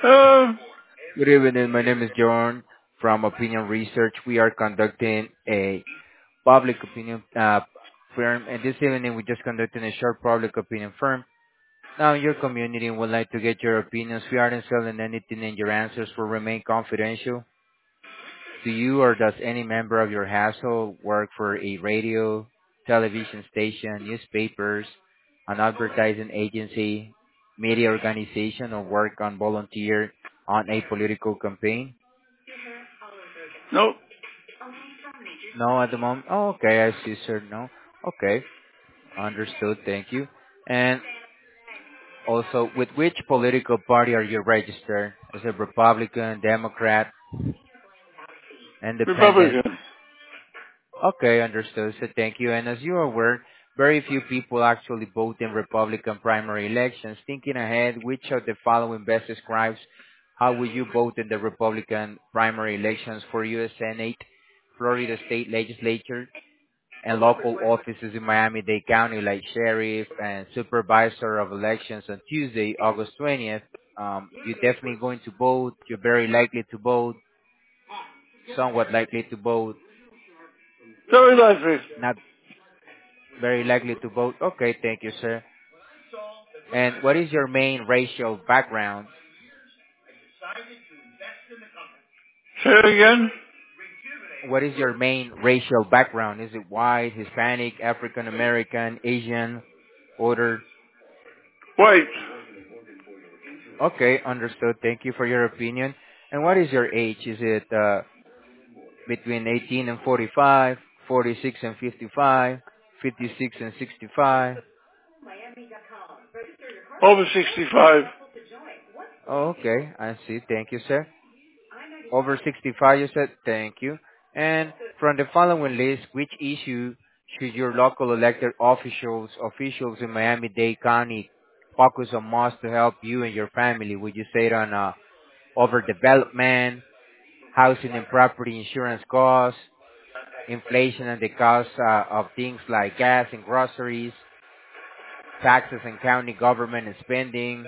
Uh, Good evening. My name is John from Opinion Research. We are conducting a public opinion firm, and this evening we're just conducting a short public opinion firm. Now, in your community, would like to get your opinions. We aren't selling anything, and your answers will remain confidential. Do you or does any member of your household work for a radio, television station, newspapers, an advertising agency, media organization, or work on volunteer on a political campaign? no. No, at the moment. Oh, okay. I see, sir. No. Okay. Understood. Thank you. And also, with which political party are you registered? Is it Republican, Democrat, Independent? Republican. Okay, understood. So thank you. And as you are aware, very few people actually vote in Republican primary elections. Thinking ahead, which of the following best describes how will you vote in the Republican primary elections for U.S. Senate, Florida State Legislature, and local offices in Miami-Dade County like sheriff and supervisor of elections on Tuesday, August 20th? You're definitely going to vote. You're very likely to vote, somewhat likely to vote, Very likely. not very likely to vote. Okay, thank you, sir. And what is your main racial background? Say it again. What is your main racial background? Is it white, Hispanic, African American, Asian, other? White. Okay, understood. Thank you for your opinion. And what is your age? Is it between 18 and 45, 46 and 55, 56 and 65? Over 65. Oh, okay, I see. Thank you, sir. Over 65, you said? Thank you. And from the following list, which issue should your local elected officials in Miami-Dade County focus on most to help you and your family? Would you say it on overdevelopment, housing and property insurance costs, inflation and the cost of things like gas and groceries, taxes and county government and spending,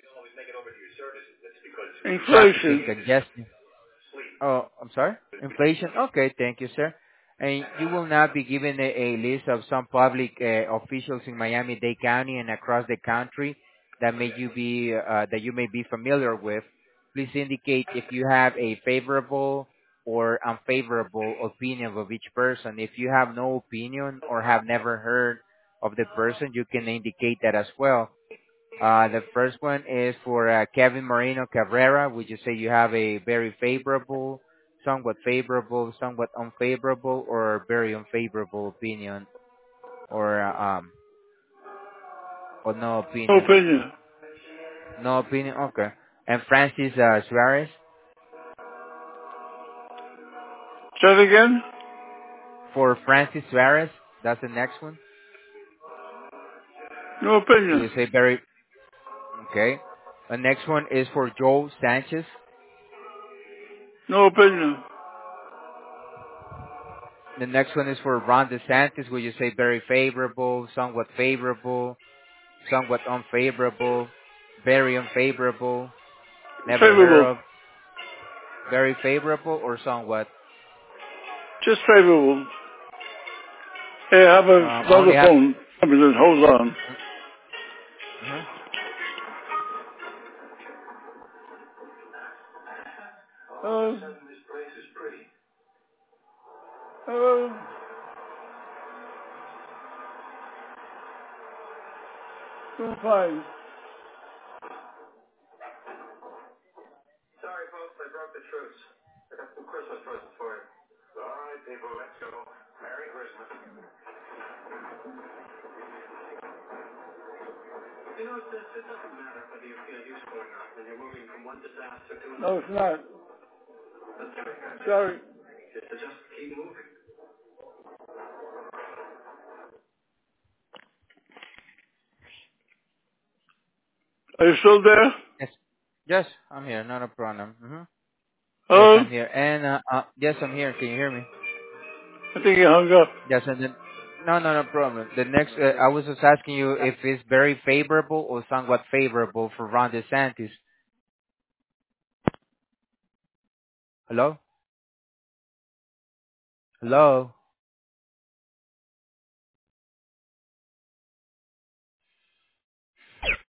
traffic and Inflation. congestion? Oh, I'm sorry? Inflation? Okay, thank you, sir. And you will now be given a list of some public officials in Miami-Dade County and across the country that you may be familiar with. Please indicate if you have a favorable or unfavorable opinion of each person. If you have no opinion or have never heard of the person, you can indicate that as well. The first one is for Kevin Moreno Cabrera. Would you say you have a very favorable, somewhat unfavorable, or very unfavorable opinion, or or no No opinion? opinion. No opinion. Okay. And Francis Suarez. Say it again. For Francis Suarez, that's the next one. No Would opinion. you say very okay? The next one is for Joe Sanchez. No opinion. The next one is for Ron DeSantis. Would you say very favorable, somewhat unfavorable, very unfavorable, never heard Favorable. of, very favorable, or somewhat? Just favorable. Hey, I have I only another have. phone. Hold on. Uh-huh. Hello. Hello. Doing fine. No, it's not. Sorry. Are you still there? Yes, yes, I'm here. Not a problem. Yes, Hello? I'm here. And yes, I'm here. Can you hear me? I think you hung up. Yes, and then no problem. The next, I was just asking you if it's very favorable or somewhat favorable for Ron DeSantis. Hello? Hello?